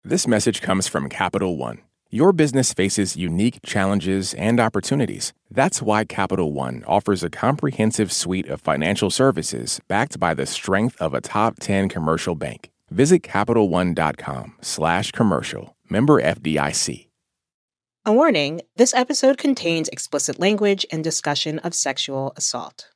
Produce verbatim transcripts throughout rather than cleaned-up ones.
This message comes from Capital One. Your business faces unique challenges and opportunities. That's why Capital One offers a comprehensive suite of financial services backed by the strength of a top ten commercial bank. Visit CapitalOne.com slash commercial. Member F D I C. A warning, this episode contains explicit language and discussion of sexual assault.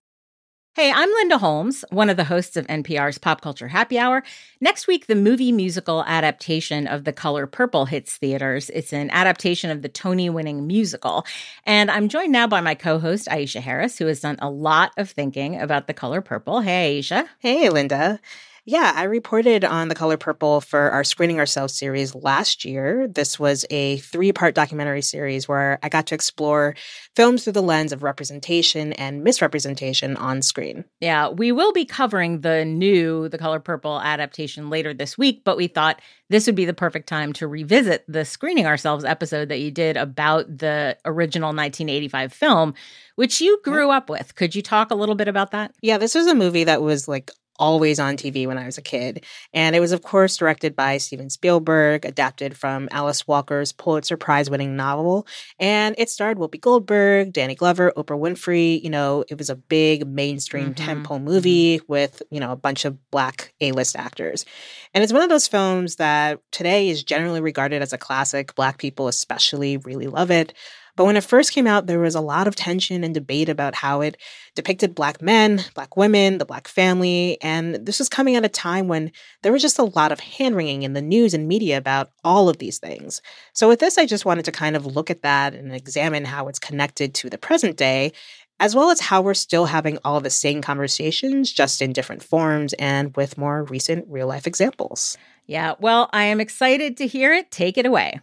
Hey, I'm Linda Holmes, one of the hosts of N P R's Pop Culture Happy Hour. Next week, the movie musical adaptation of The Color Purple hits theaters. It's an adaptation of the Tony-winning musical. And I'm joined now by my co-host, Aisha Harris, who has done a lot of thinking about The Color Purple. Hey, Aisha. Hey, Linda. Yeah, I reported on The Color Purple for our Screening Ourselves series last year. This was a three-part documentary series where I got to explore films through the lens of representation and misrepresentation on screen. Yeah, we will be covering the new The Color Purple adaptation later this week, but we thought this would be the perfect time to revisit the Screening Ourselves episode that you did about the original nineteen eighty-five film, which you grew up with. Could you talk a little bit about that? Yeah, this was a movie that was like always on T V when I was a kid. And it was, of course, directed by Steven Spielberg, adapted from Alice Walker's Pulitzer Prize-winning novel. And it starred Whoopi Goldberg, Danny Glover, Oprah Winfrey. You know, it was a big mainstream mm-hmm. tentpole movie with, you know, a bunch of Black A-list actors. And it's one of those films that today is generally regarded as a classic. Black people especially really love it. But when it first came out, there was a lot of tension and debate about how it depicted Black men, Black women, the Black family. And this was coming at a time when there was just a lot of hand-wringing in the news and media about all of these things. So with this, I just wanted to kind of look at that and examine how it's connected to the present day, as well as how we're still having all the same conversations, just in different forms and with more recent real-life examples. Yeah, well, I am excited to hear it. Take it away.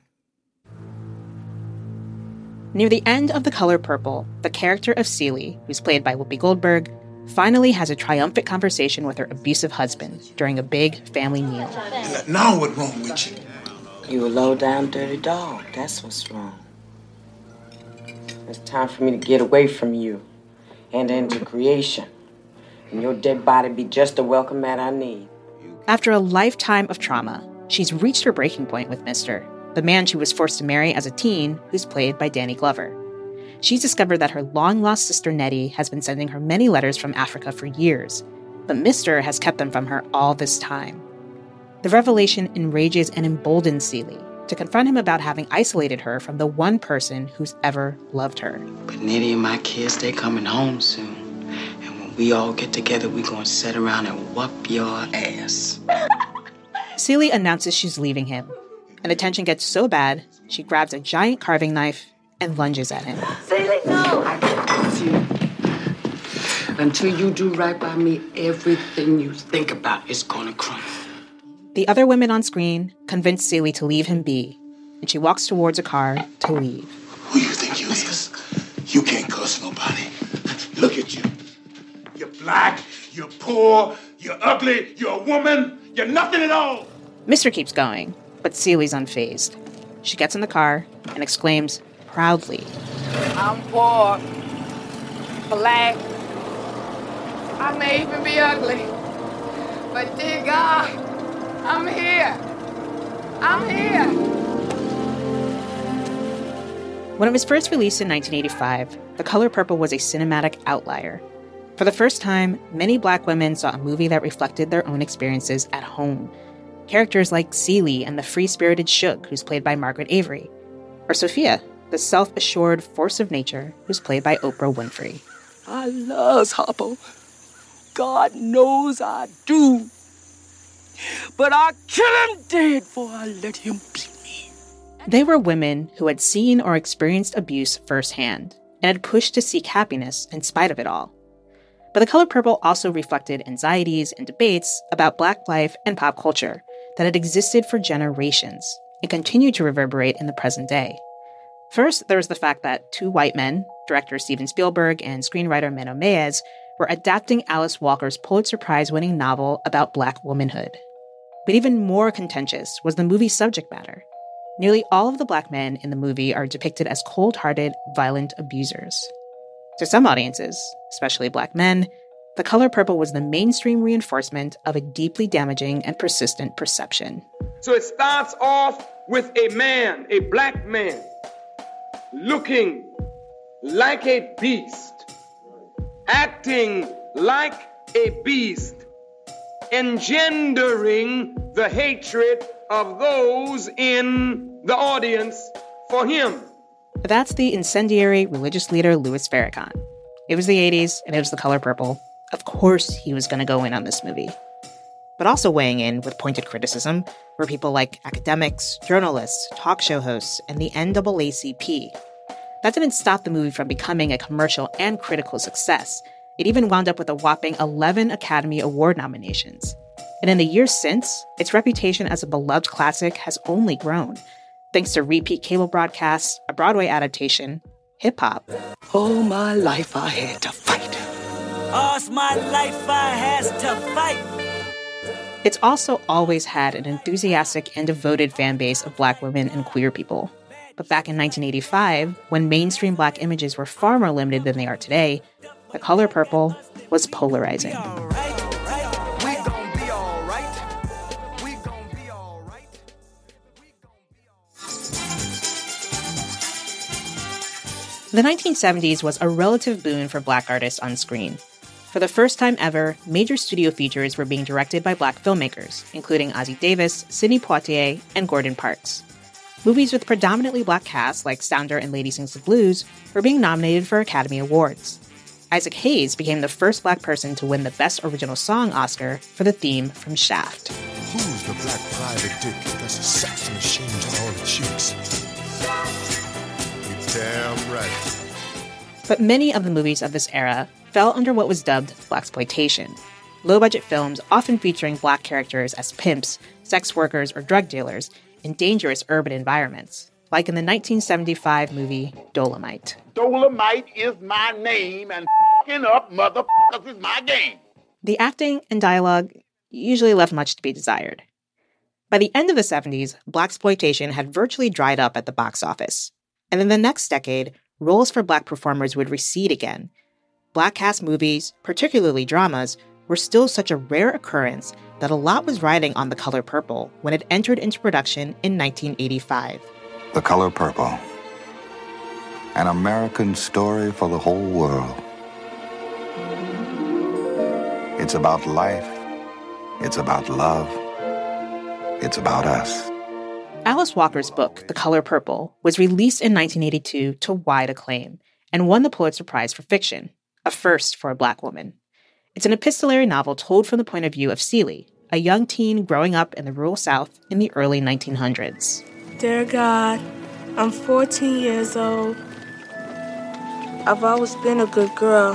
Near the end of The Color Purple, the character of Celie, who's played by Whoopi Goldberg, finally has a triumphant conversation with her abusive husband during a big family meal. Now what's wrong with you? You a low-down, dirty dog. That's what's wrong. It's time for me to get away from you and into creation. And your dead body be just the welcome mat I need. After a lifetime of trauma, she's reached her breaking point with Mister, the man she was forced to marry as a teen, who's played by Danny Glover. She's discovered that her long-lost sister Nettie has been sending her many letters from Africa for years, but Mister has kept them from her all this time. The revelation enrages and emboldens Celie to confront him about having isolated her from the one person who's ever loved her. But Nettie and my kids, they coming home soon. And when we all get together, we gonna sit around and whoop your ass. Celie announces she's leaving him, and the tension gets so bad, she grabs a giant carving knife and lunges at him. Celie, no! I can't you. Until you do right by me, everything you think about is gonna crumble. The other women on screen convince Celie to leave him be, and she walks towards a car to leave. Who you think you is? You can't cuss nobody. Look at you. You're black, you're poor, you're ugly, you're a woman, you're nothing at all. Mister keeps going, but Celie's unfazed. She gets in the car and exclaims proudly, I'm poor, black, I may even be ugly, but dear God, I'm here. I'm here. When it was first released in nineteen eighty-five, The Color Purple was a cinematic outlier. For the first time, many Black women saw a movie that reflected their own experiences at home. Characters like Celie and the free-spirited Suge, who's played by Margaret Avery, or Sophia, the self-assured force of nature, who's played by Oprah Winfrey. I love Harpo. God knows I do. But I kill him dead before I let him beat me. They were women who had seen or experienced abuse firsthand and had pushed to seek happiness in spite of it all. But The Color Purple also reflected anxieties and debates about Black life and pop culture that had existed for generations and continued to reverberate in the present day. First, there was the fact that two white men, director Steven Spielberg and screenwriter Menno Meyjes, were adapting Alice Walker's Pulitzer Prize-winning novel about Black womanhood. But even more contentious was the movie's subject matter. Nearly all of the Black men in the movie are depicted as cold-hearted, violent abusers. To some audiences, especially Black men, The Color Purple was the mainstream reinforcement of a deeply damaging and persistent perception. So it starts off with a man, a black man, looking like a beast, acting like a beast, engendering the hatred of those in the audience for him. That's the incendiary religious leader Louis Farrakhan. It was the eighties, and it was The Color Purple. Of course he was going to go in on this movie. But also weighing in with pointed criticism were people like academics, journalists, talk show hosts, and the N double A C P. That didn't stop the movie from becoming a commercial and critical success. It even wound up with a whopping eleven Academy Award nominations. And in the years since, its reputation as a beloved classic has only grown, thanks to repeat cable broadcasts, a Broadway adaptation, hip-hop. All my life I had to fight. All my life I has to fight. It's also always had an enthusiastic and devoted fan base of Black women and queer people. But back in nineteen eighty-five, when mainstream Black images were far more limited than they are today, The Color Purple was polarizing. The nineteen seventies was a relative boon for Black artists on screen. For the first time ever, major studio features were being directed by Black filmmakers, including Ossie Davis, Sidney Poitier, and Gordon Parks. Movies with predominantly Black casts like Sounder and Lady Sings the Blues were being nominated for Academy Awards. Isaac Hayes became the first Black person to win the Best Original Song Oscar for the theme from Shaft. Who's the black private dick that's a sex machine to all the chicks? You're damn right. But many of the movies of this era fell under what was dubbed blaxploitation. Low-budget films often featuring Black characters as pimps, sex workers, or drug dealers in dangerous urban environments, like in the nineteen seventy-five movie Dolomite. Dolomite is my name, and f***ing up motherfuckers is my game. The acting and dialogue usually left much to be desired. By the end of the seventies, blaxploitation had virtually dried up at the box office. And in the next decade, roles for Black performers would recede again. Black cast movies, particularly dramas, were still such a rare occurrence that a lot was riding on The Color Purple when it entered into production in nineteen eighty-five. The Color Purple. An American story for the whole world. It's about life. It's about love. It's about us. Alice Walker's book, The Color Purple, was released in nineteen eighty-two to wide acclaim and won the Pulitzer Prize for fiction, a first for a Black woman. It's an epistolary novel told from the point of view of Celie, a young teen growing up in the rural South in the early nineteen hundreds. Dear God, I'm fourteen years old. I've always been a good girl.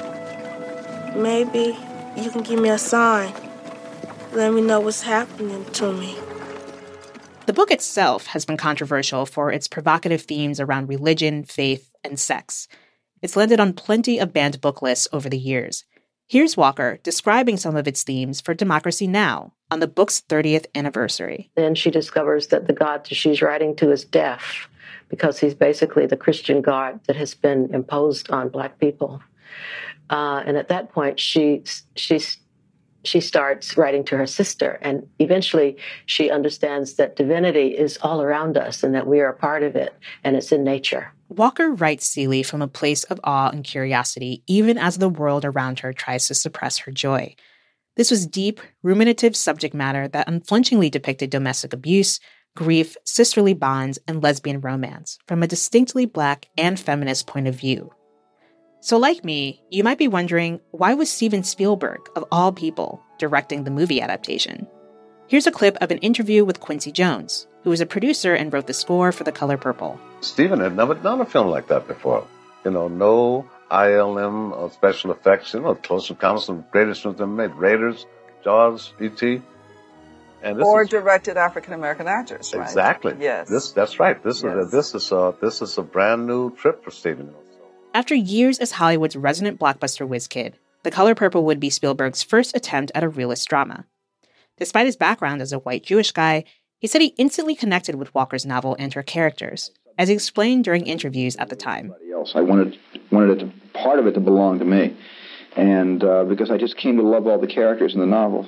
Maybe you can give me a sign. Let me know what's happening to me. The book itself has been controversial for its provocative themes around religion, faith, and sex. It's landed on plenty of banned book lists over the years. Here's Walker describing some of its themes for Democracy Now! On the book's thirtieth anniversary. Then she discovers that the God that she's writing to is deaf, because he's basically the Christian God that has been imposed on Black people. Uh, and at that point, she she's she starts writing to her sister, and eventually she understands that divinity is all around us and that we are a part of it, and it's in nature. Walker writes Celie from a place of awe and curiosity, even as the world around her tries to suppress her joy. This was deep, ruminative subject matter that unflinchingly depicted domestic abuse, grief, sisterly bonds, and lesbian romance from a distinctly Black and feminist point of view. So like me, you might be wondering, why was Steven Spielberg, of all people, directing the movie adaptation? Here's a clip of an interview with Quincy Jones, who was a producer and wrote the score for The Color Purple. Steven had never done a film like that before. You know, no I L M or special effects, you know, Close Encounters of the Greatest Ones ever made, Raiders, Jaws, E T And this or is, directed African American actors, right? Exactly. Yes. This that's right. This yes. is a, this is a this is a brand new trip for Steven. After years as Hollywood's resident blockbuster whiz kid, The Color Purple would be Spielberg's first attempt at a realist drama. Despite his background as a white Jewish guy, he said he instantly connected with Walker's novel and her characters, as he explained during interviews at the time. Else. I wanted wanted it to, part of it to belong to me, and uh, because I just came to love all the characters in the novel.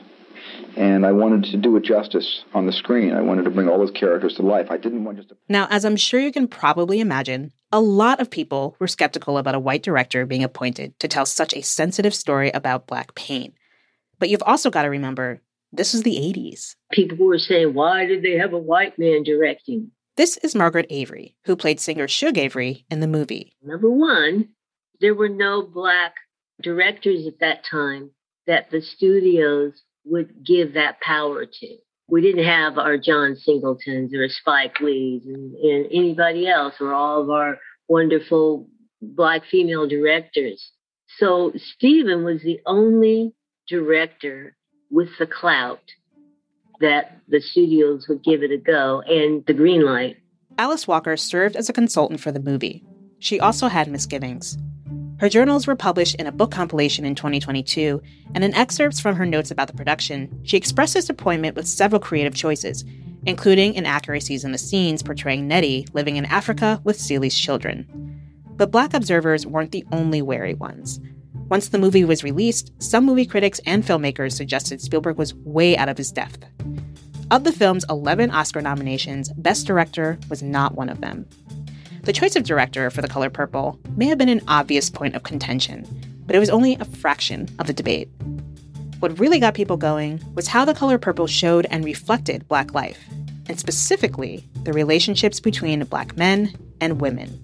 And I wanted to do it justice on the screen. I wanted to bring all those characters to life. I didn't want just to... Now, as I'm sure you can probably imagine, a lot of people were skeptical about a white director being appointed to tell such a sensitive story about Black pain. But you've also got to remember, this is the eighties. People were saying, why did they have a white man directing? This is Margaret Avery, who played singer Shug Avery in the movie. Number one, there were no Black directors at that time that the studios would give that power to. We didn't have our John Singletons or Spike Lees and, and anybody else, or all of our wonderful Black female directors. So Stephen was the only director with the clout that the studios would give it a go and the green light. Alice Walker served as a consultant for the movie. She also had misgivings. Her journals were published in a book compilation in twenty twenty-two, and in excerpts from her notes about the production, she expressed disappointment with several creative choices, including inaccuracies in the scenes portraying Nettie living in Africa with Celie's children. But Black observers weren't the only wary ones. Once the movie was released, some movie critics and filmmakers suggested Spielberg was way out of his depth. Of the film's eleven Oscar nominations, Best Director was not one of them. The choice of director for The Color Purple may have been an obvious point of contention, but it was only a fraction of the debate. What really got people going was how The Color Purple showed and reflected Black life, and specifically the relationships between Black men and women.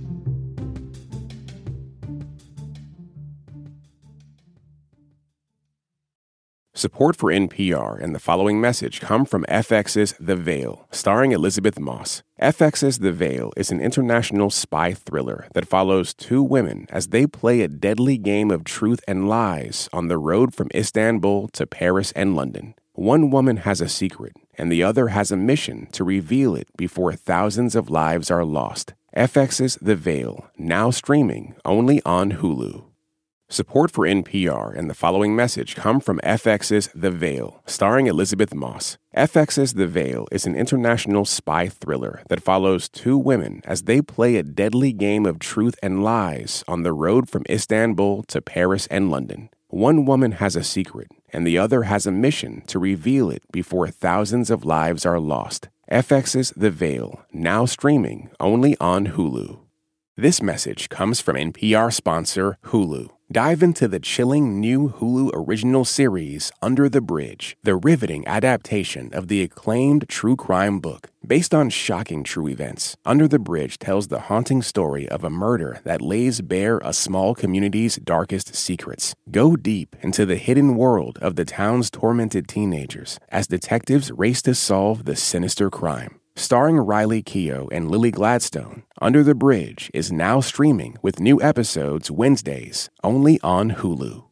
Support for N P R and the following message come from F X's The Veil, starring Elizabeth Moss. F X's The Veil is an international spy thriller that follows two women as they play a deadly game of truth and lies on the road from Istanbul to Paris and London. One woman has a secret, and the other has a mission to reveal it before thousands of lives are lost. F X's The Veil, now streaming only on Hulu. Support for N P R and the following message come from F X's The Veil, starring Elizabeth Moss. F X's The Veil is an international spy thriller that follows two women as they play a deadly game of truth and lies on the road from Istanbul to Paris and London. One woman has a secret, and the other has a mission to reveal it before thousands of lives are lost. F X's The Veil, now streaming only on Hulu. This message comes from N P R sponsor Hulu. Dive into the chilling new Hulu original series, Under the Bridge, the riveting adaptation of the acclaimed true crime book. Based on shocking true events, Under the Bridge tells the haunting story of a murder that lays bare a small community's darkest secrets. Go deep into the hidden world of the town's tormented teenagers as detectives race to solve the sinister crime. Starring Riley Keough and Lily Gladstone, Under the Bridge is now streaming with new episodes Wednesdays, only on Hulu.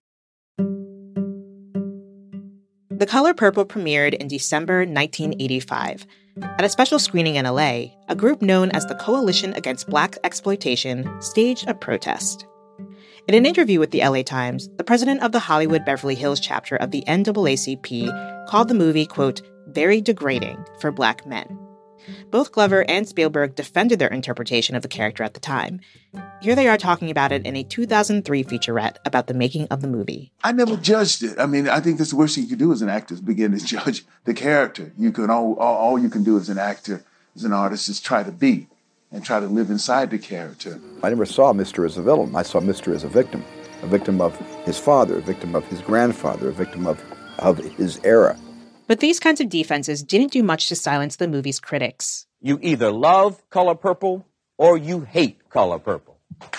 The Color Purple premiered in December nineteen eighty-five. At a special screening in L A, a group known as the Coalition Against Black Exploitation staged a protest. In an interview with the L A Times, the president of the Hollywood Beverly Hills chapter of the N double A C P called the movie, quote, very degrading for Black men. Both Glover and Spielberg defended their interpretation of the character at the time. Here they are talking about it in a two thousand three featurette about the making of the movie. I never judged it. I mean, I think that's the worst thing you can do as an actor is begin to judge the character. You can all, all, all you can do as an actor, as an artist, is try to be and try to live inside the character. I never saw Mister as a villain. I saw Mister as a victim, a victim of his father, a victim of his grandfather, a victim of, of his era. But these kinds of defenses didn't do much to silence the movie's critics. You either love Color Purple or you hate Color Purple.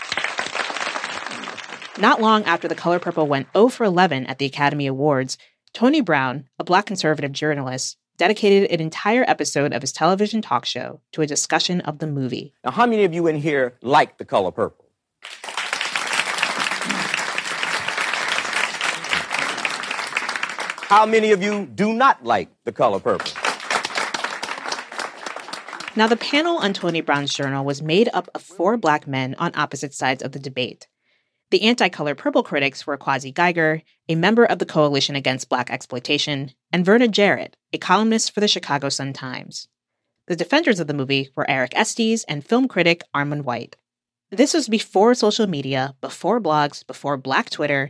Not long after The Color Purple went oh for eleven at the Academy Awards, Tony Brown, a Black conservative journalist, dedicated an entire episode of his television talk show to a discussion of the movie. Now, how many of you in here like The Color Purple? How many of you do not like The Color Purple? Now, the panel on Tony Brown's journal was made up of four Black men on opposite sides of the debate. The anti-Color Purple critics were Kwasi Geiger, a member of the Coalition Against Black Exploitation, and Verna Jarrett, a columnist for the Chicago Sun-Times. The defenders of the movie were Eric Estes and film critic Armond White. This was before social media, before blogs, before Black Twitter,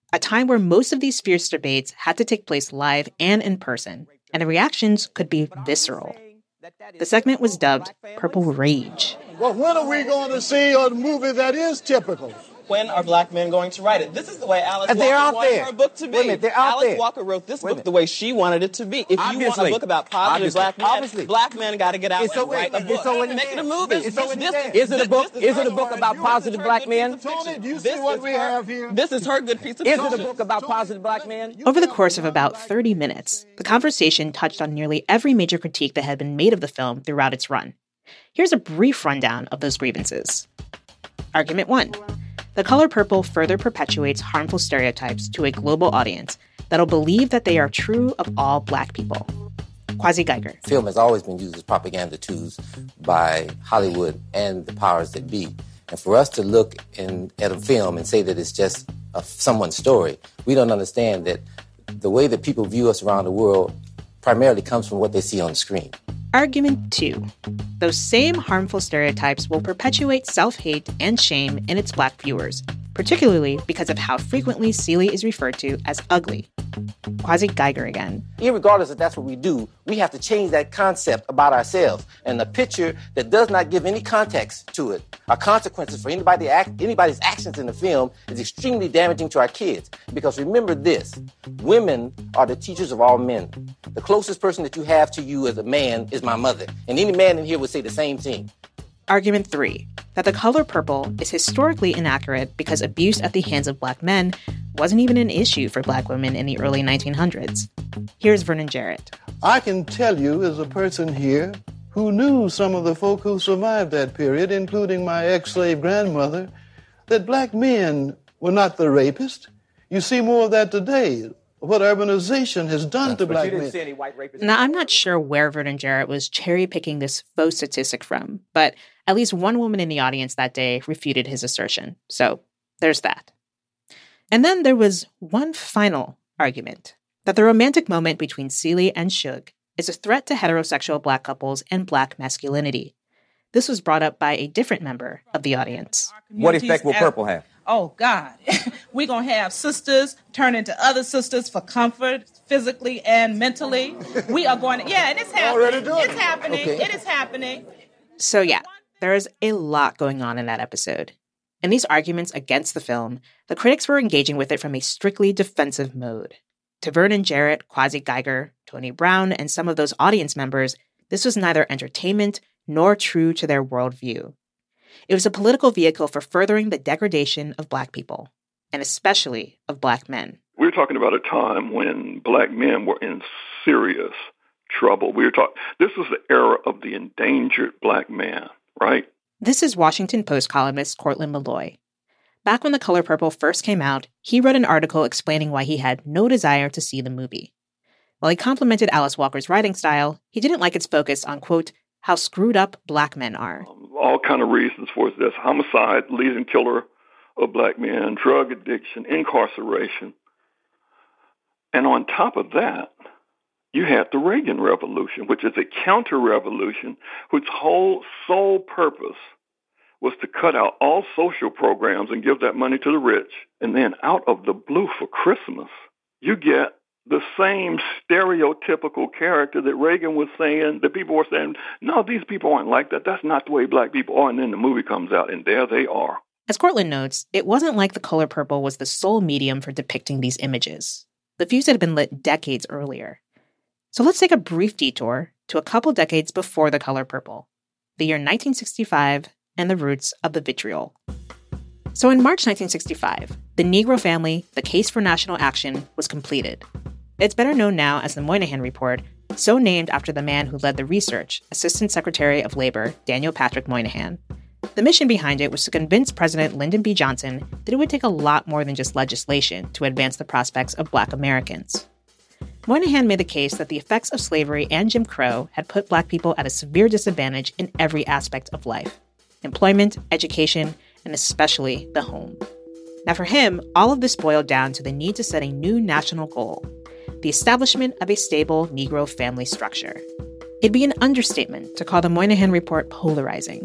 a time where most of these fierce debates had to take place live and in person, and the reactions could be visceral. The segment was dubbed Purple Rage. Well, when are we going to see a movie that is typical? When are black men going to write it? This is the way Alice And they're Walker out wanted there. her book to be. Wait a minute, they're out Alice there. Walker wrote this Wait a book the way she wanted it to be. If you want Obviously. a book about positive Obviously. black men, Obviously. black men got to get out It's and so write a in- book. it's so in Make it a there. movie. It's so in This- there. this- Is it a book? this Is it a her- book about this positive is black her good men? piece of fiction. Do you This see what is we her- have here? This is her good piece of Is fiction. it a book about positive black men? Over the course of about thirty minutes, the conversation touched on nearly every major critique that had been made of the film throughout its run. Here's a brief rundown of those grievances. Argument one. The Color Purple further perpetuates harmful stereotypes to a global audience that'll believe that they are true of all black people. Kwasi Geiger. Film has always been used as propaganda tools by Hollywood and the powers that be. And for us to look in, at a film and say that it's just a, someone's story, we don't understand that the way that people view us around the world primarily comes from what they see on the screen. Argument two. Those same harmful stereotypes will perpetuate self-hate and shame in its black viewers, particularly because of how frequently Celie is referred to as ugly. Kwasi Geiger again. Irregardless if that's what we do, we have to change that concept about ourselves. And a picture that does not give any context to it, or consequences for anybody act, anybody's actions in the film, is extremely damaging to our kids. Because remember this, women are the teachers of all men. The closest person that you have to you as a man is my mother. And any man in here would say the same thing. Argument three. That The Color Purple is historically inaccurate because abuse at the hands of black men wasn't even an issue for black women in the early nineteen hundreds. Here's Vernon Jarrett. I can tell you as a person here who knew some of the folk who survived that period, including my ex-slave grandmother, that black men were not the rapist. You see more of that today. What urbanization has done to black men. Now, I'm not sure where Vernon Jarrett was cherry-picking this faux statistic from, but at least one woman in the audience that day refuted his assertion. So there's that. And then there was one final argument, that the romantic moment between Celie and Suge is a threat to heterosexual black couples and black masculinity. This was brought up by a different member of the audience. What effect will purple have? Oh, God. We're going to have sisters turn into other sisters for comfort, physically and mentally. We are going to, yeah, and it's happening. Already doing It's it. happening. Okay. It is happening. So yeah, there is a lot going on in that episode. In these arguments against the film, the critics were engaging with it from a strictly defensive mode. To Vernon Jarrett, Kwasi Geiger, Tony Brown, and some of those audience members, this was neither entertainment nor true to their worldview. It was a political vehicle for furthering the degradation of black people, and especially of black men. We're talking about a time when black men were in serious trouble. We were talking. This was the era of the endangered black man, right? This is Washington Post columnist Courtland Malloy. Back when The Color Purple first came out, he wrote an article explaining why he had no desire to see the movie. While he complimented Alice Walker's writing style, he didn't like its focus on, quote, how screwed up black men are. All kind of reasons for this: homicide, leading killer of black men, drug addiction, incarceration. And on top of that, you had the Reagan Revolution, which is a counter-revolution, whose whole sole purpose was to cut out all social programs and give that money to the rich. And then out of the blue for Christmas, you get the same stereotypical character that Reagan was saying, that people were saying, no, these people aren't like that. That's not the way black people are. And then the movie comes out, and there they are. As Courtland notes, it wasn't like The Color Purple was the sole medium for depicting these images. The fuse had been lit decades earlier. So let's take a brief detour to a couple decades before The Color Purple, the year nineteen sixty-five and the roots of the vitriol. So in March nineteen sixty-five, the Negro Family, the Case for National Action, was completed. It's better known now as the Moynihan Report, so named after the man who led the research, Assistant Secretary of Labor Daniel Patrick Moynihan. The mission behind it was to convince President Lyndon B. Johnson that it would take a lot more than just legislation to advance the prospects of black Americans. Moynihan made the case that the effects of slavery and Jim Crow had put black people at a severe disadvantage in every aspect of life: employment, education, and especially the home. Now for him, all of this boiled down to the need to set a new national goal: the establishment of a stable Negro family structure. It'd be an understatement to call the Moynihan Report polarizing.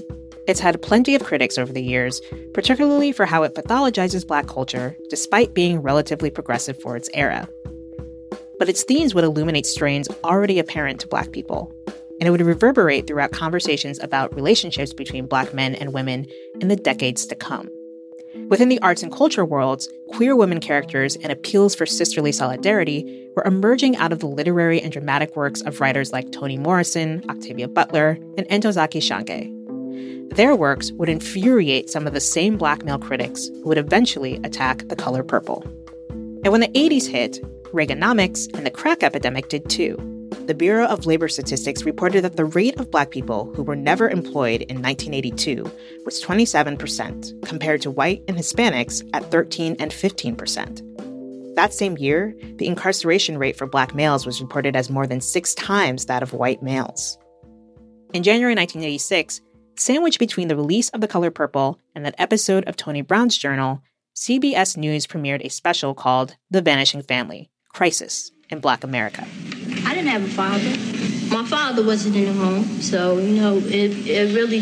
It's had plenty of critics over the years, particularly for how it pathologizes Black culture, despite being relatively progressive for its era. But its themes would illuminate strains already apparent to Black people, and it would reverberate throughout conversations about relationships between Black men and women in the decades to come. Within the arts and culture worlds, queer women characters and appeals for sisterly solidarity were emerging out of the literary and dramatic works of writers like Toni Morrison, Octavia Butler, and Ntozake Shange. Their works would infuriate some of the same Black male critics who would eventually attack The Color Purple. And when the eighties hit, Reaganomics and the crack epidemic did too. The Bureau of Labor Statistics reported that the rate of Black people who were never employed in nineteen eighty-two was twenty-seven percent, compared to white and Hispanics at thirteen and fifteen percent. That same year, the incarceration rate for Black males was reported as more than six times that of white males. In January nineteen eighty-six, sandwiched between the release of The Color Purple and that episode of Tony Brown's Journal, C B S News premiered a special called The Vanishing Family: Crisis in Black America. I didn't have a father. My father wasn't in the home, so, you know, it, it really,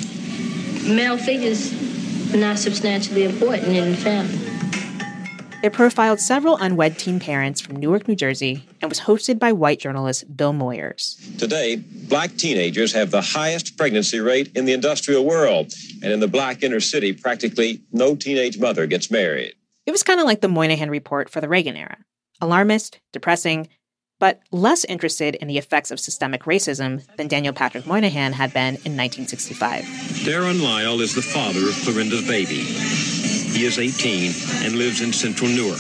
male figures are not substantially important in the family. It profiled several unwed teen parents from Newark, New Jersey, and was hosted by white journalist Bill Moyers. Today, Black teenagers have the highest pregnancy rate in the industrial world, and in the Black inner city, practically no teenage mother gets married. It was kind of like the Moynihan Report for the Reagan era. Alarmist, depressing, but less interested in the effects of systemic racism than Daniel Patrick Moynihan had been in nineteen sixty-five. Darren Lyle is the father of Clorinda's baby. He is eighteen and lives in central Newark.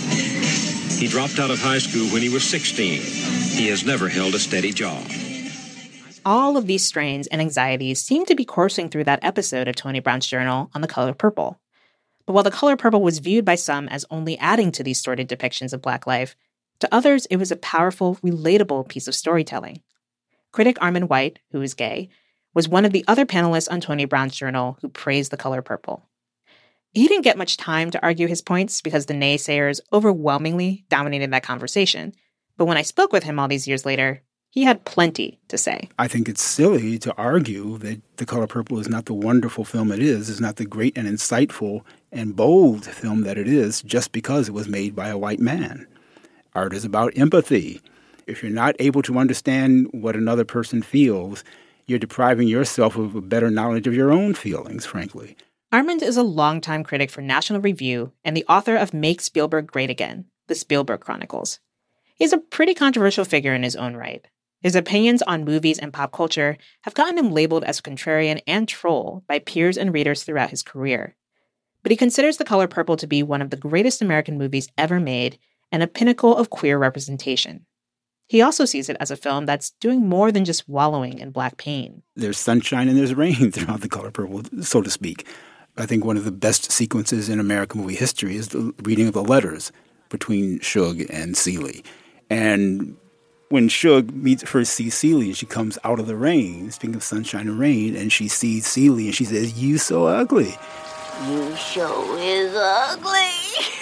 He dropped out of high school when he was sixteen. He has never held a steady job. All of these strains and anxieties seem to be coursing through that episode of Tony Brown's Journal on The Color Purple. But while The Color Purple was viewed by some as only adding to these sordid depictions of Black life, to others it was a powerful, relatable piece of storytelling. Critic Armond White, who is gay, was one of the other panelists on Tony Brown's Journal who praised The Color Purple. He didn't get much time to argue his points because the naysayers overwhelmingly dominated that conversation, but when I spoke with him all these years later, he had plenty to say. I think it's silly to argue that The Color Purple is not the wonderful film it is, is not the great and insightful and bold film that it is, just because it was made by a white man. Art is about empathy. If you're not able to understand what another person feels, you're depriving yourself of a better knowledge of your own feelings, frankly. Armond is a longtime critic for National Review and the author of Make Spielberg Great Again, The Spielberg Chronicles. He's a pretty controversial figure in his own right. His opinions on movies and pop culture have gotten him labeled as a contrarian and troll by peers and readers throughout his career. But he considers The Color Purple to be one of the greatest American movies ever made and a pinnacle of queer representation. He also sees it as a film that's doing more than just wallowing in Black pain. There's sunshine and there's rain throughout The Color Purple, so to speak. I think one of the best sequences in American movie history is the reading of the letters between Suge and Celie. And when Suge meets first sees Celie and she comes out of the rain, speaking of sunshine and rain, and she sees Celie and she says, "You so ugly." You sure is ugly.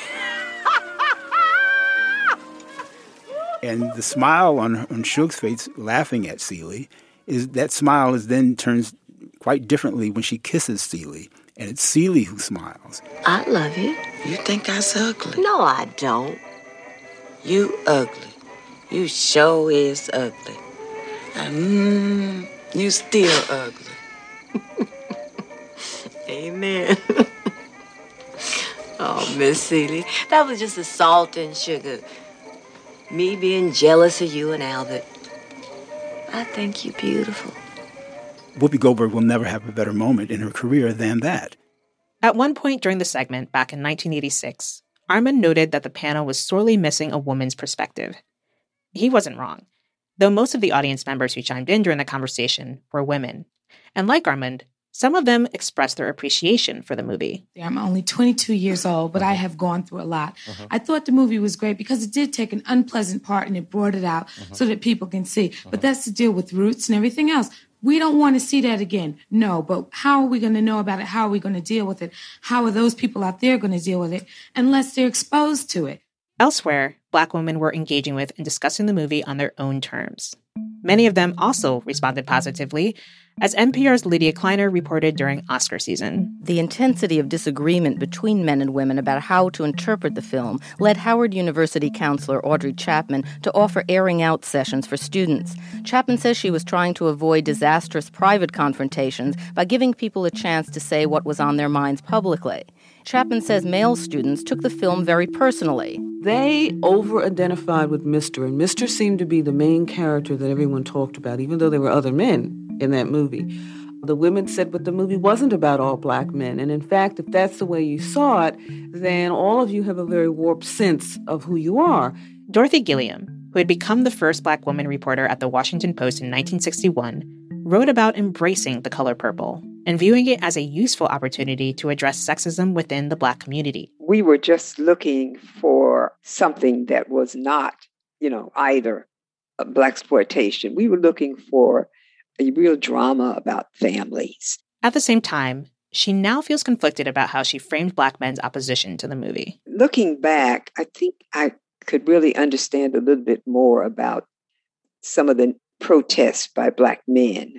And the smile on, on Suge's face, laughing at Celie, is that smile is then turns quite differently when she kisses Celie. And it's Celie who smiles. I love you. You think I ugly? No, I don't. You ugly. You sure is ugly. Mmm, you still ugly. Amen. Oh, Miss Celie, that was just the salt and sugar. Me being jealous of you and Albert. I think you're beautiful. Whoopi Goldberg will never have a better moment in her career than that. At one point during the segment, back in nineteen eighty-six, Armond noted that the panel was sorely missing a woman's perspective. He wasn't wrong, though most of the audience members who chimed in during the conversation were women. And like Armond, some of them expressed their appreciation for the movie. I'm only twenty-two years old, but I have gone through a lot. Uh-huh. I thought the movie was great because it did take an unpleasant part and it brought it out uh-huh. so that people can see. Uh-huh. But that's to deal with roots and everything else. We don't want to see that again. No, but how are we going to know about it? How are we going to deal with it? How are those people out there going to deal with it unless they're exposed to it? Elsewhere, Black women were engaging with and discussing the movie on their own terms. Many of them also responded positively, as N P R's Lydia Kleiner reported during Oscar season. The intensity of disagreement between men and women about how to interpret the film led Howard University counselor Audrey Chapman to offer airing out sessions for students. Chapman says she was trying to avoid disastrous private confrontations by giving people a chance to say what was on their minds publicly. Chapman says male students took the film very personally. They over-identified with Mister, and Mister seemed to be the main character that everyone talked about, even though there were other men in that movie. The women said, but the movie wasn't about all black men. And in fact, if that's the way you saw it, then all of you have a very warped sense of who you are. Dorothy Gilliam, who had become the first black woman reporter at the Washington Post in nineteen sixty-one, wrote about embracing The Color Purple and viewing it as a useful opportunity to address sexism within the black community. We were just looking for something that was not, you know, either a blaxploitation. We were looking for a real drama about families. At the same time, she now feels conflicted about how she framed black men's opposition to the movie. Looking back, I think I could really understand a little bit more about some of the protests by black men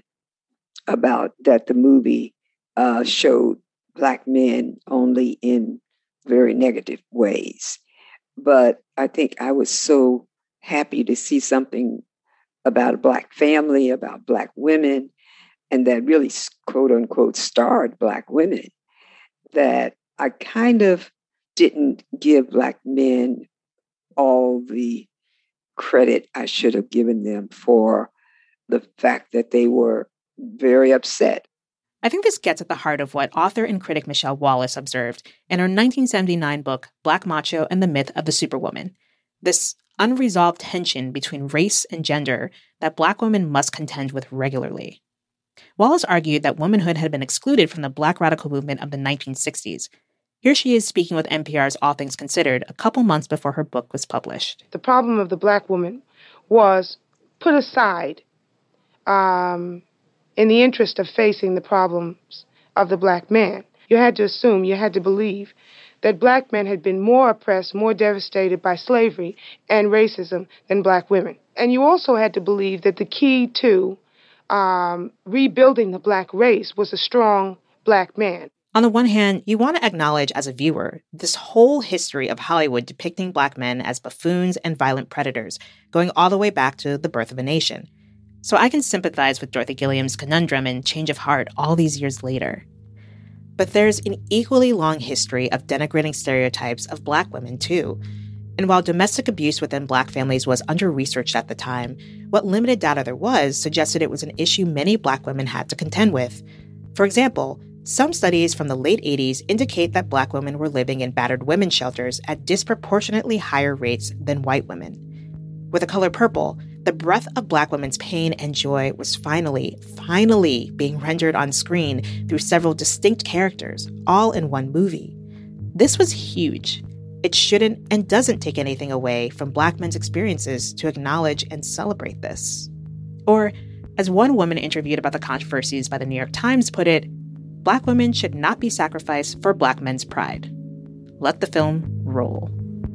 about that the movie uh, showed black men only in very negative ways. But I think I was so happy to see something about a black family, about black women, and that really, quote unquote, starred black women, that I kind of didn't give black men all the credit I should have given them for the fact that they were very upset. I think this gets at the heart of what author and critic Michelle Wallace observed in her nineteen seventy-nine book, Black Macho and the Myth of the Superwoman. This unresolved tension between race and gender that black women must contend with regularly. Wallace argued that womanhood had been excluded from the black radical movement of the nineteen sixties. Here she is speaking with N P R's All Things Considered a couple months before her book was published. The problem of the black woman was put aside um, in the interest of facing the problems of the black man. You had to assume, you had to believe that black men had been more oppressed, more devastated by slavery and racism than black women. And you also had to believe that the key to um, rebuilding the black race was a strong black man. On the one hand, you want to acknowledge as a viewer this whole history of Hollywood depicting black men as buffoons and violent predators, going all the way back to The Birth of a Nation. So I can sympathize with Dorothy Gilliam's conundrum and change of heart all these years later. But there's an equally long history of denigrating stereotypes of black women, too. And while domestic abuse within black families was under-researched at the time, what limited data there was suggested it was an issue many black women had to contend with. For example, some studies from the late eighties indicate that black women were living in battered women's shelters at disproportionately higher rates than white women. With The Color Purple, the breadth of black women's pain and joy was finally, finally being rendered on screen through several distinct characters, all in one movie. This was huge. It shouldn't and doesn't take anything away from black men's experiences to acknowledge and celebrate this. Or, as one woman interviewed about the controversies by the New York Times put it, black women should not be sacrificed for black men's pride. Let the film roll.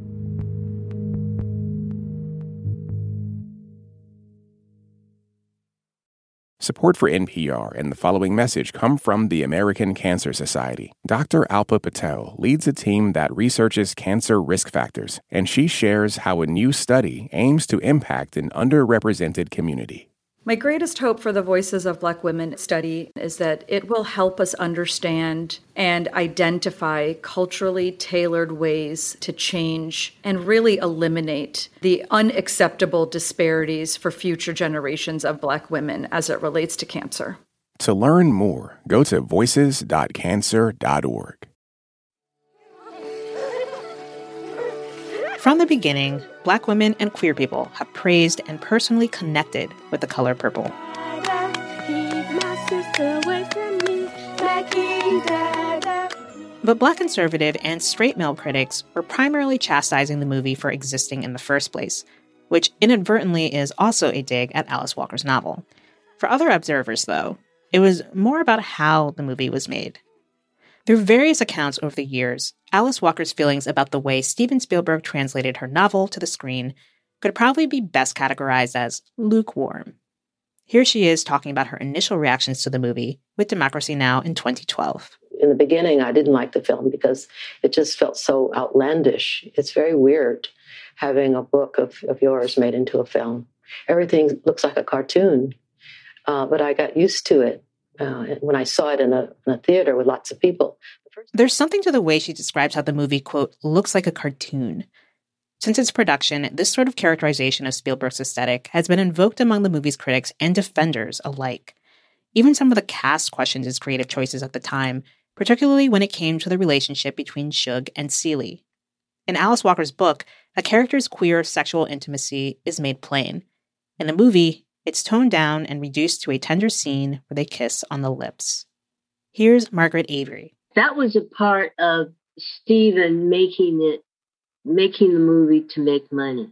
Support for N P R and the following message come from the American Cancer Society. Doctor Alpa Patel leads a team that researches cancer risk factors, and she shares how a new study aims to impact an underrepresented community. My greatest hope for the Voices of Black Women study is that it will help us understand and identify culturally tailored ways to change and really eliminate the unacceptable disparities for future generations of Black women as it relates to cancer. To learn more, go to voices dot cancer dot org. From the beginning, black women and queer people have praised and personally connected with The Color Purple. But black conservative and straight male critics were primarily chastising the movie for existing in the first place, which inadvertently is also a dig at Alice Walker's novel. For other observers, though, it was more about how the movie was made. Through various accounts over the years, Alice Walker's feelings about the way Steven Spielberg translated her novel to the screen could probably be best categorized as lukewarm. Here she is talking about her initial reactions to the movie with Democracy Now! In twenty twelve. In the beginning, I didn't like the film because it just felt so outlandish. It's very weird having a book of, of yours made into a film. Everything looks like a cartoon, uh, but I got used to it uh, when I saw it in a, in a theater with lots of people. There's something to the way she describes how the movie, quote, looks like a cartoon. Since its production, this sort of characterization of Spielberg's aesthetic has been invoked among the movie's critics and defenders alike. Even some of the cast questioned his creative choices at the time, particularly when it came to the relationship between Shug and Celie. In Alice Walker's book, a character's queer sexual intimacy is made plain. In the movie, it's toned down and reduced to a tender scene where they kiss on the lips. Here's Margaret Avery. That was a part of Steven making it, making the movie to make money.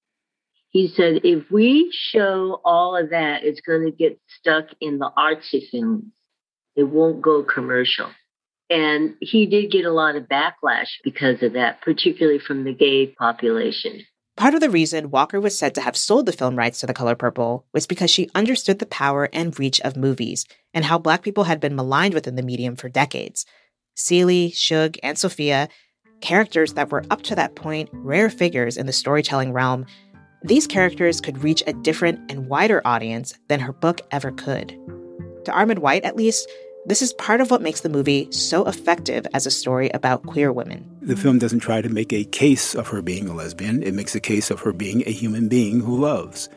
He said, if we show all of that, it's going to get stuck in the artsy films. It won't go commercial. And he did get a lot of backlash because of that, particularly from the gay population. Part of the reason Walker was said to have sold the film rights to The Color Purple was because she understood the power and reach of movies and how Black people had been maligned within the medium for decades. Celie, Shug, and Sophia, characters that were up to that point rare figures in the storytelling realm, these characters could reach a different and wider audience than her book ever could. To Armond White, at least, this is part of what makes the movie so effective as a story about queer women. The film doesn't try to make a case of her being a lesbian. It makes a case of her being a human being who loves.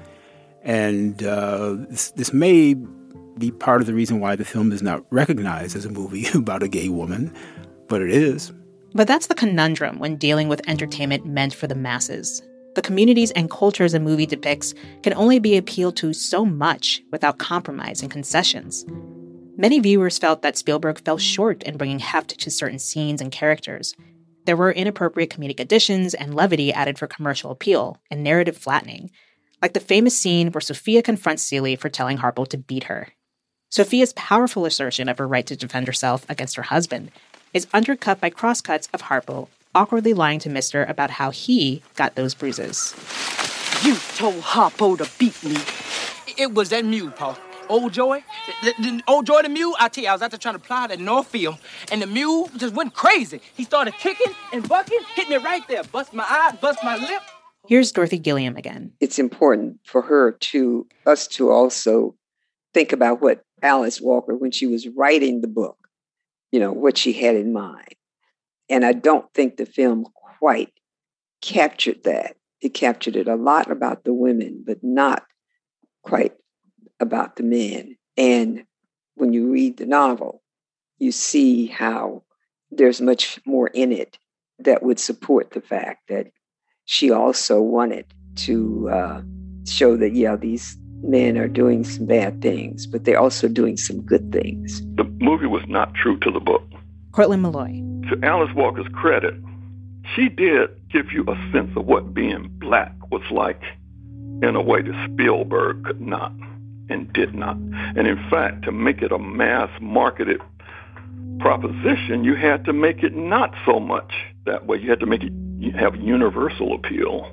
And uh, this, this may be part of the reason why the film is not recognized as a movie about a gay woman, but it is. But that's the conundrum when dealing with entertainment meant for the masses. The communities and cultures a movie depicts can only be appealed to so much without compromise and concessions. Many viewers felt that Spielberg fell short in bringing heft to certain scenes and characters. There were inappropriate comedic additions and levity added for commercial appeal and narrative flattening, like the famous scene where Sophia confronts Celie for telling Harpo to beat her. Sophia's powerful assertion of her right to defend herself against her husband is undercut by crosscuts of Harpo awkwardly lying to Mister about how he got those bruises. You told Harpo to beat me. It was that mule, Paul. Old Joy, the, the, old Joy the mule, I tell you, I was out there trying to plow that Northfield, and the mule just went crazy. He started kicking and bucking, hit me right there, bust my eye, bust my lip. Here's Dorothy Gilliam again. It's important for her to, us to also think about what Alice Walker, when she was writing the book, you know, what she had in mind. And I don't think the film quite captured that. It captured it a lot about the women, but not quite about the men. And when you read the novel, you see how there's much more in it that would support the fact that she also wanted to uh, show that, yeah, these men are doing some bad things, but they're also doing some good things. The movie was not true to the book. Cortland Malloy. To Alice Walker's credit, she did give you a sense of what being Black was like in a way that Spielberg could not and did not. And in fact, to make it a mass-marketed proposition, you had to make it not so much that way. You had to make it you have universal appeal.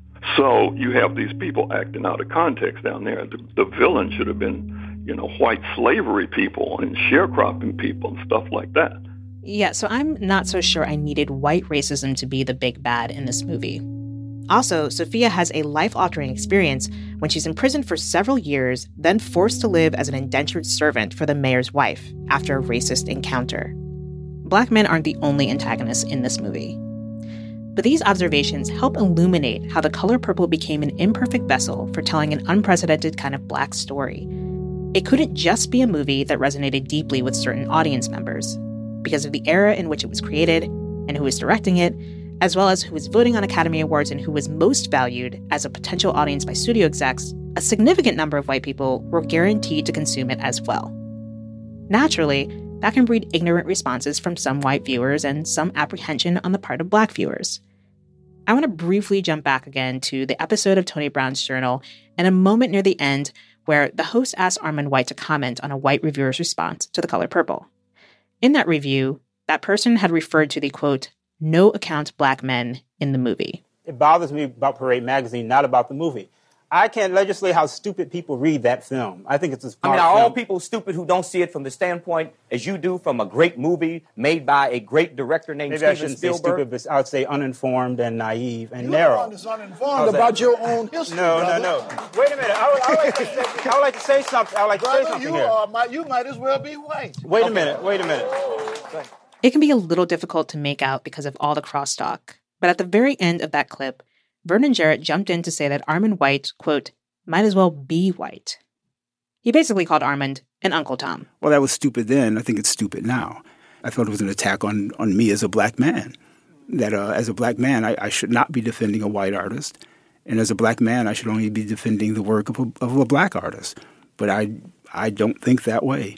So you have these people acting out of context down there. The, the villain should have been, you know, white slavery people and sharecropping people and stuff like that. Yeah, so I'm not so sure I needed white racism to be the big bad in this movie. Also, Sophia has a life-altering experience when she's imprisoned for several years, then forced to live as an indentured servant for the mayor's wife after a racist encounter. Black men aren't the only antagonists in this movie. But these observations help illuminate how The Color Purple became an imperfect vessel for telling an unprecedented kind of Black story. It couldn't just be a movie that resonated deeply with certain audience members, because of the era in which it was created and who was directing it, as well as who was voting on Academy Awards and who was most valued as a potential audience by studio execs. A significant number of white people were guaranteed to consume it as well. Naturally, that can breed ignorant responses from some white viewers and some apprehension on the part of Black viewers. I want to briefly jump back again to the episode of Tony Brown's Journal and a moment near the end where the host asked Armond White to comment on a white reviewer's response to The Color Purple. In that review, that person had referred to the, quote, no account Black men in the movie. It bothers me about Parade Magazine, not about the movie. I can't legislate how stupid people read that film. I think it's a smart I mean, are film. all people stupid who don't see it from the standpoint, as you do, from a great movie made by a great director named Maybe Steven I shouldn't Spielberg? say stupid, but I would say uninformed and naive and You're narrow. the one that's uninformed about your own history, No, brother. no, no. Wait a minute. I would, I would like to say, I would like to say something. I would like to Brother, say something you here. Are, might, you might as well be white. Wait a minute. Wait a minute. It can be a little difficult to make out because of all the crosstalk. But at the very end of that clip, Vernon Jarrett jumped in to say that Armand White, quote, might as well be white. He basically called Armand an Uncle Tom. Well, that was stupid then. I think it's stupid now. I thought it was an attack on, on me as a black man. That uh, as a black man, I, I should not be defending a white artist. And as a black man, I should only be defending the work of a, of a black artist. But I I don't think that way.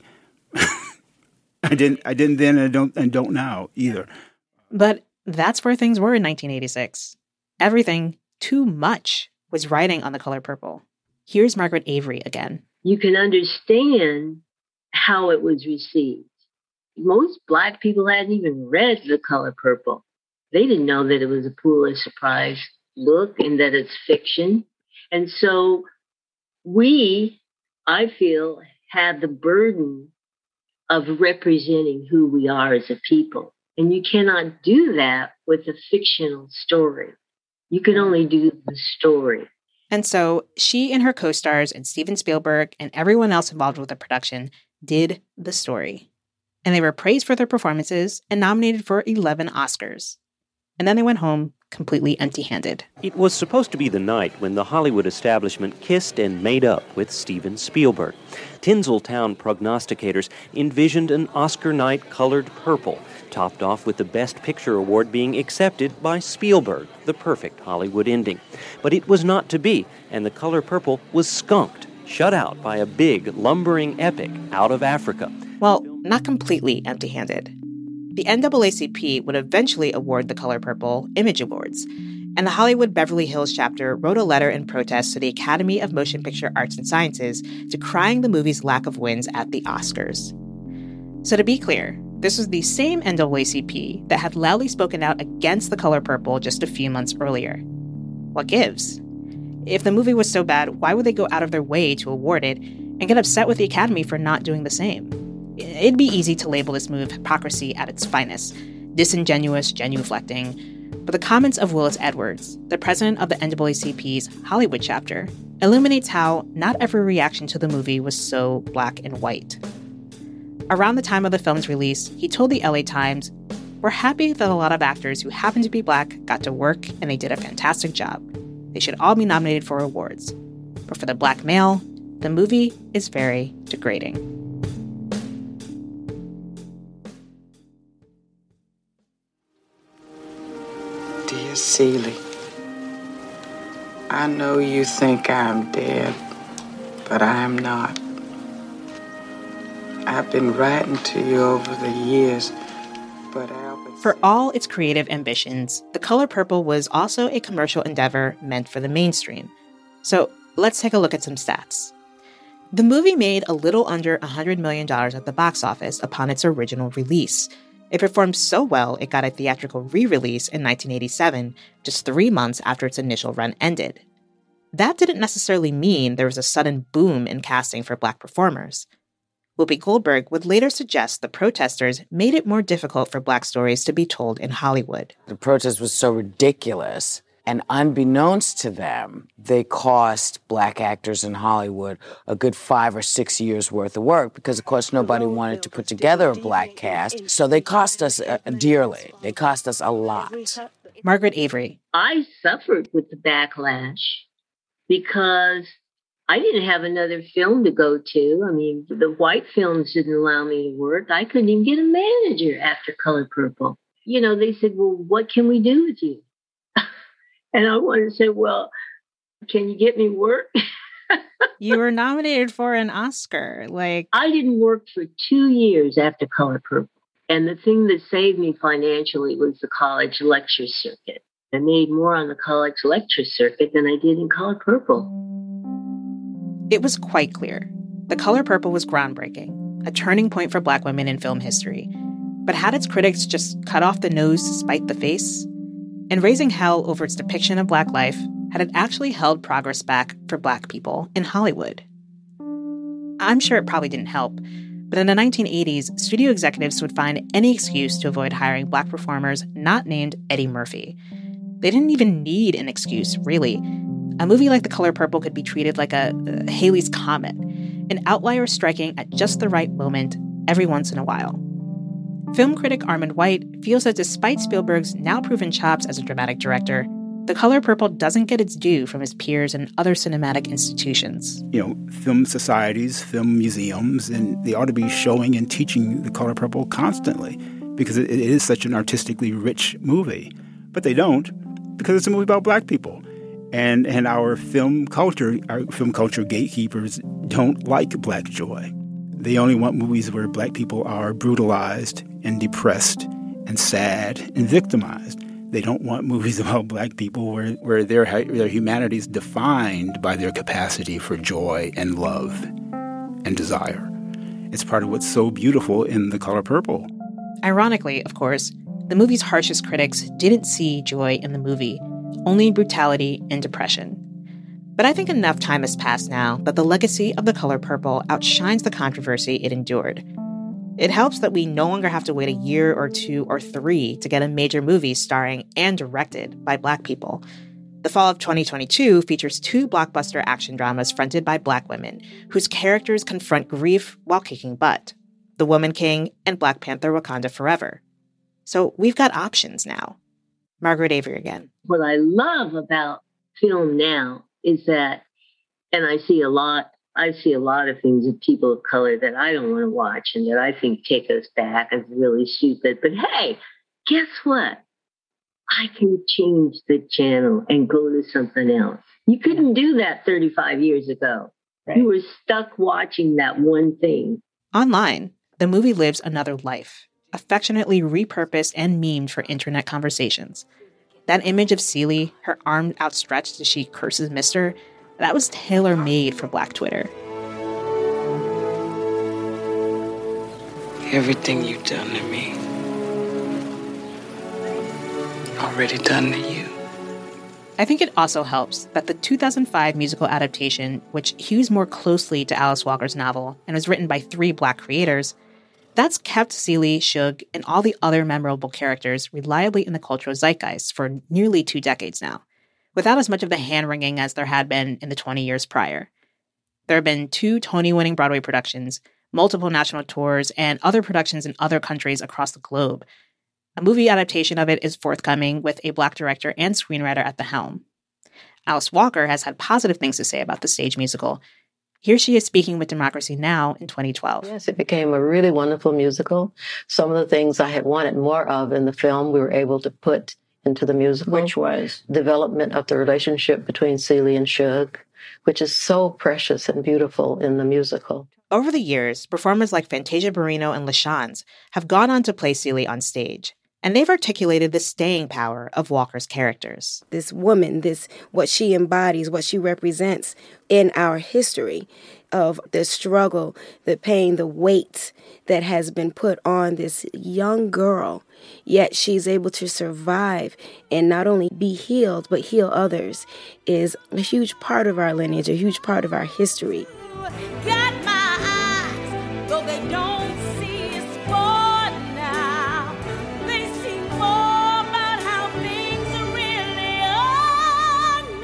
I didn't I didn't then and don't and don't now either. But that's where things were in nineteen eighty-six. Everything, too much, was riding on The Color Purple. Here's Margaret Avery again. You can understand how it was received. Most Black people hadn't even read The Color Purple. They didn't know that it was a Pulitzer Surprise book and that it's fiction. And so we, I feel, have the burden of representing who we are as a people. And you cannot do that with a fictional story. You can only do the story. And so she and her co-stars and Steven Spielberg and everyone else involved with the production did the story. And they were praised for their performances and nominated for eleven Oscars. And then they went home completely empty-handed. It was supposed to be the night when the Hollywood establishment kissed and made up with Steven Spielberg. Tinseltown prognosticators envisioned an Oscar night colored purple, topped off with the Best Picture award being accepted by Spielberg, the perfect Hollywood ending. But it was not to be, and The Color Purple was skunked, shut out by a big, lumbering epic out of Africa. Well, not completely empty-handed. The N double A C P would eventually award The Color Purple Image Awards, and the Hollywood Beverly Hills chapter wrote a letter in protest to the Academy of Motion Picture Arts and Sciences, decrying the movie's lack of wins at the Oscars. So to be clear, this was the same N double A C P that had loudly spoken out against The Color Purple just a few months earlier. What gives? If the movie was so bad, why would they go out of their way to award it and get upset with the Academy for not doing the same? It'd be easy to label this move hypocrisy at its finest, disingenuous genuflecting. But the comments of Willis Edwards, the president of the N double A C P's Hollywood chapter, illuminates how not every reaction to the movie was so black and white. Around the time of the film's release, he told the L A Times, "We're happy that a lot of actors who happen to be black got to work and they did a fantastic job. They should all be nominated for awards. But for the black male, the movie is very degrading." Dear Celie, I know you think I'm dead, but I am not. I've been writing to you over the years, but Albert... For all its creative ambitions, The Color Purple was also a commercial endeavor meant for the mainstream. So let's take a look at some stats. The movie made a little under one hundred million dollars at the box office upon its original release. It performed so well it got a theatrical re-release in nineteen eighty-seven, just three months after its initial run ended. That didn't necessarily mean there was a sudden boom in casting for black performers. Whoopi Goldberg would later suggest the protesters made it more difficult for black stories to be told in Hollywood. The protest was so ridiculous, and unbeknownst to them, they cost black actors in Hollywood a good five or six years' worth of work because, of course, nobody wanted to put together a black cast. So they cost us uh, dearly. They cost us a lot. Margaret Avery. I suffered with the backlash because I didn't have another film to go to. I mean, the white films didn't allow me to work. I couldn't even get a manager after Color Purple. You know, they said, well, what can we do with you? And I wanted to say, well, can you get me work? You were nominated for an Oscar. Like, I didn't work for two years after Color Purple. And the thing that saved me financially was the college lecture circuit. I made more on the college lecture circuit than I did in Color Purple. It was quite clear. The Color Purple was groundbreaking, a turning point for black women in film history. But had its critics just cut off the nose to spite the face? And raising hell over its depiction of black life had it actually held progress back for Black people in Hollywood? I'm sure it probably didn't help, but in the nineteen eighties, studio executives would find any excuse to avoid hiring Black performers not named Eddie Murphy. They didn't even need an excuse, really. A movie like The Color Purple could be treated like a, a Halley's Comet, an outlier striking at just the right moment every once in a while. Film critic Armand White feels that despite Spielberg's now proven chops as a dramatic director, The Color Purple doesn't get its due from his peers in other cinematic institutions. You know, film societies, film museums, and they ought to be showing and teaching The Color Purple constantly because it, it is such an artistically rich movie. But they don't because it's a movie about Black people. And and our film culture, our film culture gatekeepers don't like Black joy. They only want movies where Black people are brutalized and depressed and sad and victimized. They don't want movies about Black people where, where their, their humanity is defined by their capacity for joy and love and desire. It's part of what's so beautiful in The Color Purple. Ironically, of course, the movie's harshest critics didn't see joy in the movie, only brutality and depression. But I think enough time has passed now that the legacy of The Color Purple outshines the controversy it endured. It helps that we no longer have to wait a year or two or three to get a major movie starring and directed by Black people. The fall of twenty twenty-two features two blockbuster action dramas fronted by Black women, whose characters confront grief while kicking butt: The Woman King and Black Panther: Wakanda Forever. So we've got options now. Margaret Avery again. What I love about film now is that, and I see a lot, I see a lot of things of people of color that I don't want to watch and that I think take us back as really stupid. But hey, guess what? I can change the channel and go to something else. You couldn't do that thirty-five years ago. Right. You were stuck watching that one thing. Online, the movie lives another life, affectionately repurposed and memed for internet conversations. That image of Celie, her arm outstretched as she curses Mister, that was tailor-made for Black Twitter. Everything you've done to me, already done to you. I think it also helps that the two thousand five musical adaptation, which hews more closely to Alice Walker's novel and was written by three Black creators, that's kept Celie, Suge, and all the other memorable characters reliably in the cultural zeitgeist for nearly two decades now, without as much of the hand-wringing as there had been in the twenty years prior. There have been two Tony-winning Broadway productions, multiple national tours, and other productions in other countries across the globe. A movie adaptation of it is forthcoming with a Black director and screenwriter at the helm. Alice Walker has had positive things to say about the stage musical. Here she is speaking with Democracy Now! In twenty twelve. Yes, it became a really wonderful musical. Some of the things I had wanted more of in the film, we were able to put into the musical. Which was? Development of the relationship between Celie and Suge, which is so precious and beautiful in the musical. Over the years, performers like Fantasia Barrino and LaChanze have gone on to play Celie on stage, and they've articulated the staying power of Walker's characters. This woman, this what she embodies, what she represents in our history of the struggle, the pain, the weight that has been put on this young girl, yet she's able to survive and not only be healed, but heal others, is a huge part of our lineage, a huge part of our history. Got my eyes, though they don't see it's for now. They see more about how things really are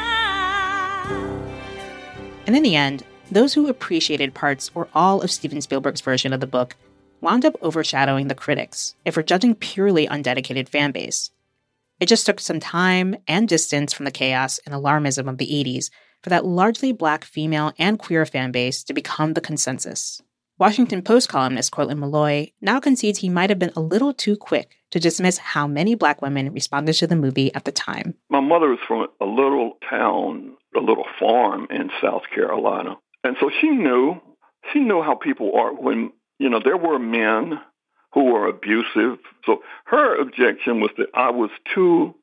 now. And in the end, those who appreciated parts or all of Steven Spielberg's version of the book wound up overshadowing the critics if we're judging purely on dedicated fan base. It just took some time and distance from the chaos and alarmism of the eighties for that largely Black female and queer fan base to become the consensus. Washington Post columnist Cortland Malloy now concedes he might have been a little too quick to dismiss how many Black women responded to the movie at the time. My mother was from a little town, a little farm in South Carolina. And so she knew, she knew how people are when, you know, there were men who were abusive. So her objection was that I was too,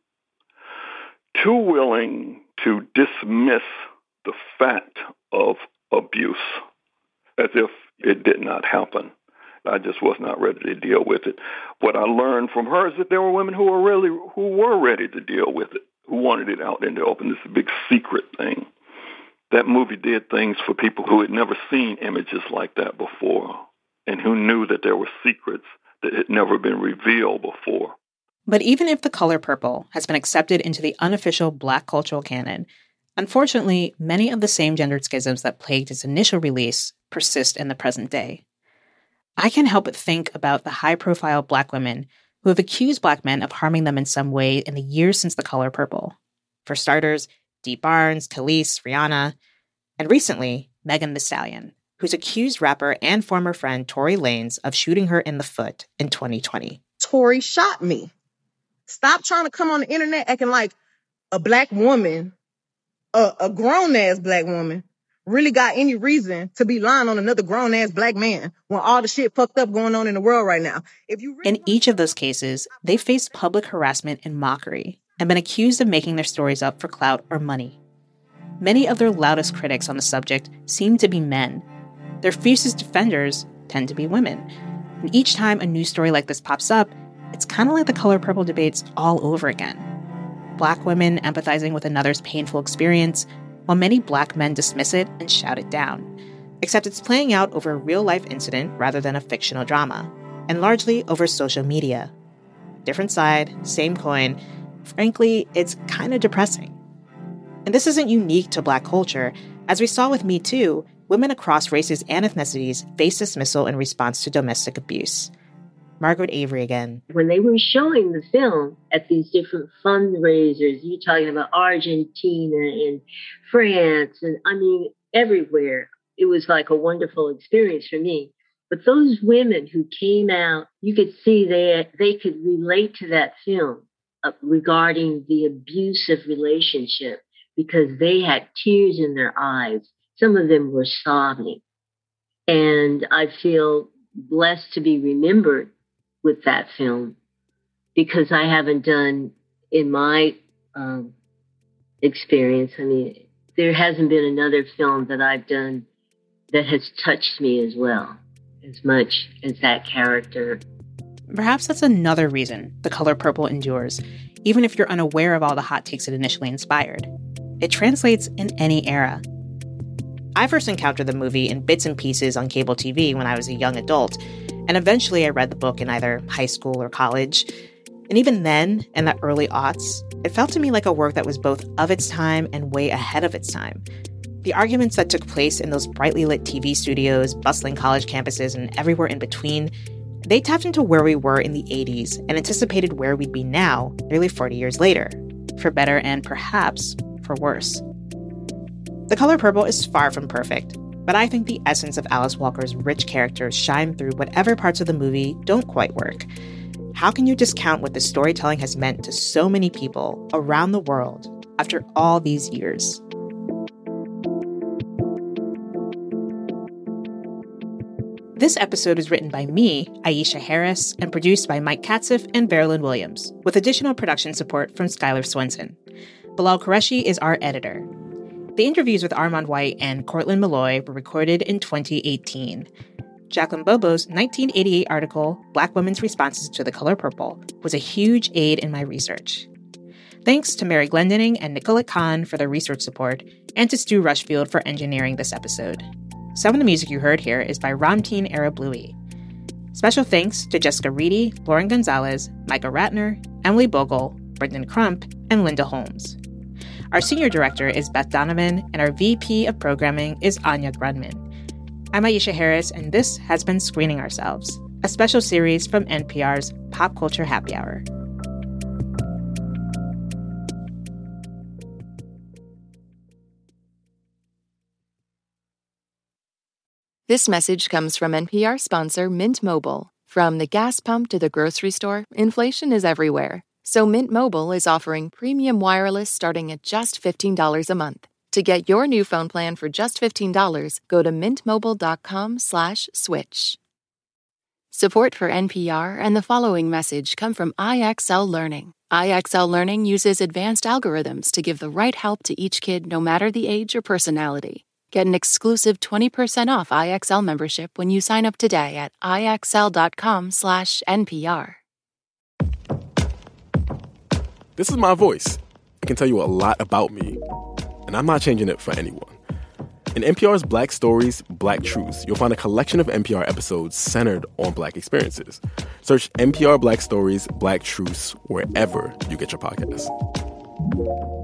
too willing to dismiss the fact of abuse as if it did not happen. I just was not ready to deal with it. What I learned from her is that there were women who were really, who were ready to deal with it, who wanted it out in the open. This is a big secret thing. That movie did things for people who had never seen images like that before and who knew that there were secrets that had never been revealed before. But even if The Color Purple has been accepted into the unofficial Black cultural canon, unfortunately, many of the same gendered schisms that plagued its initial release persist in the present day. I can't help but think about the high-profile Black women who have accused Black men of harming them in some way in the years since The Color Purple. For starters, Dee Barnes, Khalees, Rihanna, and recently, Megan Thee Stallion, who's accused rapper and former friend Tory Lanez of shooting her in the foot in twenty twenty. Tory shot me. Stop trying to come on the internet acting like a Black woman, a, a grown-ass Black woman, really got any reason to be lying on another grown-ass Black man when all the shit fucked up going on in the world right now. If you really in each of those cases, they faced public harassment and mockery and been accused of making their stories up for clout or money. Many of their loudest critics on the subject seem to be men. Their fiercest defenders tend to be women. And each time a news story like this pops up, it's kind of like the Color Purple debates all over again. Black women empathizing with another's painful experience, while many Black men dismiss it and shout it down. Except it's playing out over a real-life incident rather than a fictional drama, and largely over social media. Different side, same coin. Frankly, it's kind of depressing. And this isn't unique to Black culture. As we saw with Me Too, women across races and ethnicities face dismissal in response to domestic abuse. Margaret Avery again. When they were showing the film at these different fundraisers, you're talking about Argentina and France, and I mean, everywhere. It was like a wonderful experience for me. But those women who came out, you could see they, they could relate to that film uh, regarding the abusive relationship because they had tears in their eyes. Some of them were sobbing. And I feel blessed to be remembered with that film because I haven't done in my um, experience. I mean, there hasn't been another film that I've done that has touched me as well, as much as that character. Perhaps that's another reason The Color Purple endures, even if you're unaware of all the hot takes it initially inspired. It translates in any era. I first encountered the movie in bits and pieces on cable T V when I was a young adult, and eventually I read the book in either high school or college. And even then, in the early aughts, it felt to me like a work that was both of its time and way ahead of its time. The arguments that took place in those brightly lit T V studios, bustling college campuses, and everywhere in between, they tapped into where we were in the eighties and anticipated where we'd be now, nearly forty years later, for better and perhaps for worse. The Color Purple is far from perfect, but I think the essence of Alice Walker's rich characters shine through whatever parts of the movie don't quite work. How can you discount what the storytelling has meant to so many people around the world after all these years? This episode is written by me, Aisha Harris, and produced by Mike Katzeff and Veralyn Williams, with additional production support from Skylar Swenson. Bilal Qureshi is our editor. The interviews with Armond White and Cortland Malloy were recorded in twenty eighteen. Jacqueline Bobo's nineteen eighty-eight article, Black Women's Responses to The Color Purple, was a huge aid in my research. Thanks to Mary Glendening and Nicolette Kahn for their research support, and to Stu Rushfield for engineering this episode. Some of the music you heard here is by Ramteen Arablouei. Special thanks to Jessica Reedy, Lauren Gonzalez, Micah Ratner, Emily Bogle, Brendan Crump, and Linda Holmes. Our senior director is Beth Donovan, and our V P of programming is Anya Grunman. I'm Aisha Harris, and this has been Screening Ourselves, a special series from N P R's Pop Culture Happy Hour. This message comes from N P R sponsor Mint Mobile. From the gas pump to the grocery store, inflation is everywhere. So Mint Mobile is offering premium wireless starting at just fifteen dollars a month. To get your new phone plan for just fifteen dollars, go to mintmobile.com slash switch. Support for N P R and the following message come from I X L Learning. I X L Learning uses advanced algorithms to give the right help to each kid no matter the age or personality. Get an exclusive twenty percent off I X L membership when you sign up today at ixl.com slash NPR. This is my voice. It can tell you a lot about me, and I'm not changing it for anyone. In N P R's Black Stories, Black Truths, you'll find a collection of N P R episodes centered on Black experiences. Search N P R Black Stories, Black Truths wherever you get your podcasts.